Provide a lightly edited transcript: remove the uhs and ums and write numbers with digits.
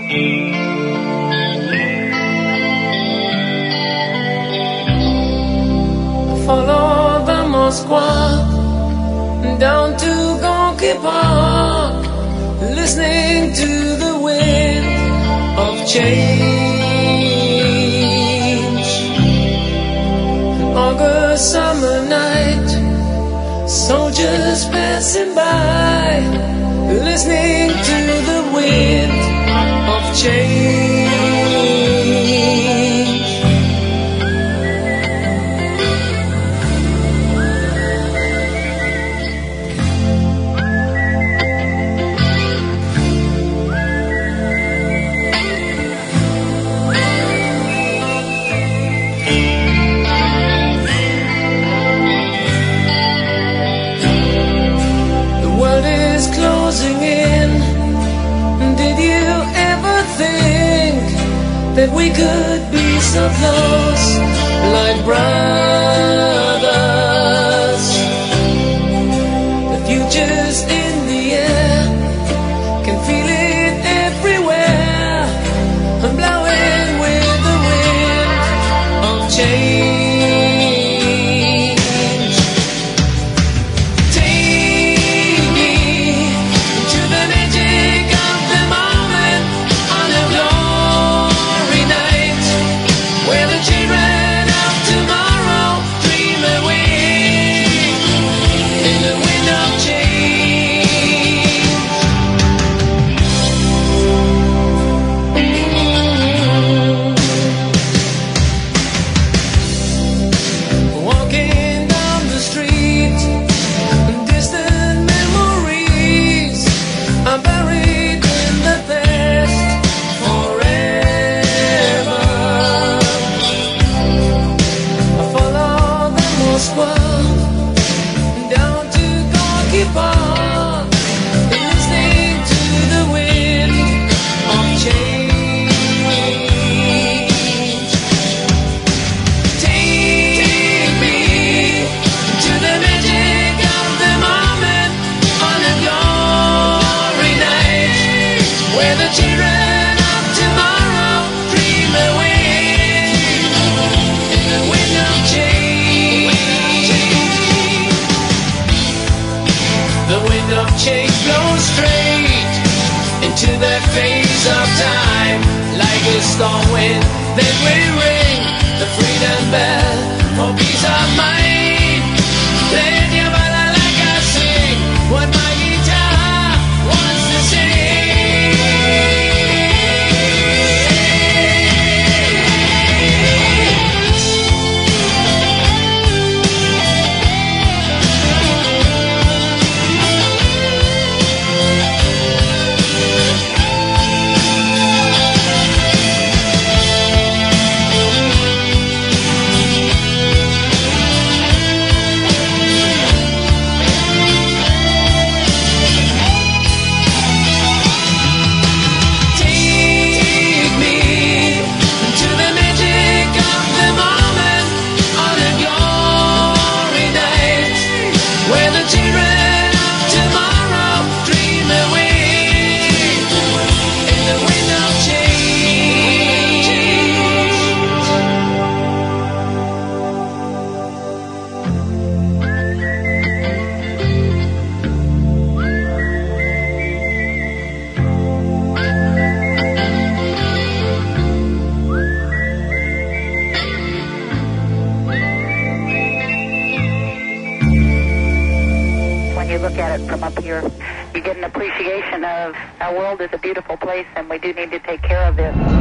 Follow the Moskva down to Gorky Park, listening to the wind of change. An August summer night, soldiers passing by, listening to the wind of change. Closing in. Did you ever think that we could be so close, like brothers? The future's in the air, can feel it everywhere. I'm blowing with the wind of change. Change blows straight into that phase of time, like a storm wind. Then we ring the freedom bell for peace of mind. Playing your bala like I sing what my guitar wants to sing. Look at it from up here, you get an appreciation of our world is a beautiful place and we do need to take care of it.